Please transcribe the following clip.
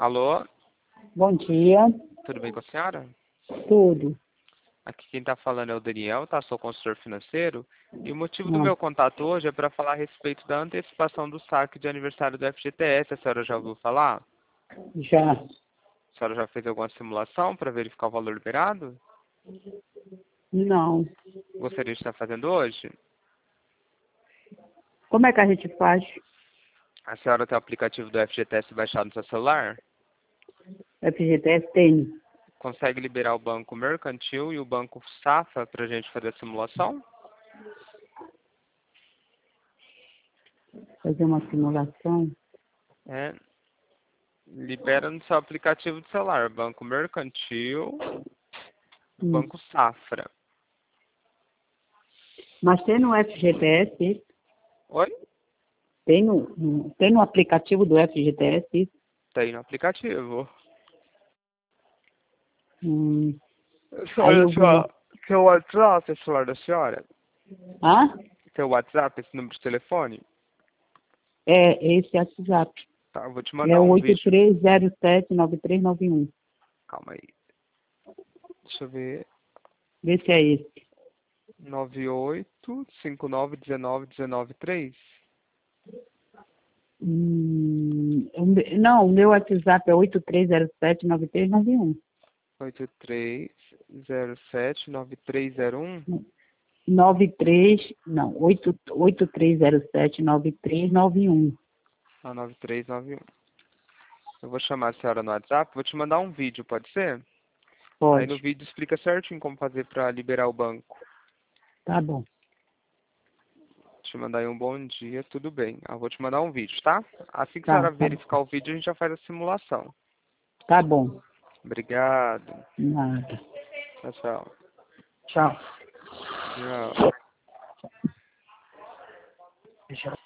Alô? Bom dia. Tudo bem com a senhora? Tudo. Aqui quem está falando é o Daniel, tá? Sou consultor financeiro. E o motivo do Ah, meu contato hoje é para falar a respeito da antecipação do saque de aniversário do FGTS. A senhora já ouviu falar? já. A senhora já fez alguma simulação para verificar o valor liberado? Não. Gostaria de estar fazendo hoje? Como é que a gente faz? A senhora tem o aplicativo do FGTS baixado no seu celular? FGTS tem. Consegue liberar o Banco Mercantil e o Banco Safra para a gente fazer a simulação? Fazer uma simulação. É. Libera no seu aplicativo do celular, Banco Mercantil, Hum. Banco Safra. Mas tem no FGTS isso? Oi? Tem no aplicativo do FGTS isso? Tem no aplicativo. Hum. Aí Olha eu só, vou... seu WhatsApp, é celular da senhora? Ah? Seu WhatsApp, esse número de telefone? É esse WhatsApp. Tá, eu vou te É mandar o um vídeo. 83079391. Calma aí. Deixa eu ver. Vê se é esse. 9859191993. Não, o meu WhatsApp é 83079391. 83079301. 93079391. Ah, 9391. Eu vou chamar a senhora no WhatsApp, vou te mandar um vídeo, pode ser? Aí no Pode. vídeo explica certinho como fazer para liberar o banco. Tá bom. Te mandar aí um bom dia, tudo bem. Eu vou te mandar um vídeo, tá? Assim que a Tá, senhora verificar o vídeo, a gente já faz a simulação. tá bom. Obrigado. Nada. Tchau, tchau. Tchau. Tchau. Deixa eu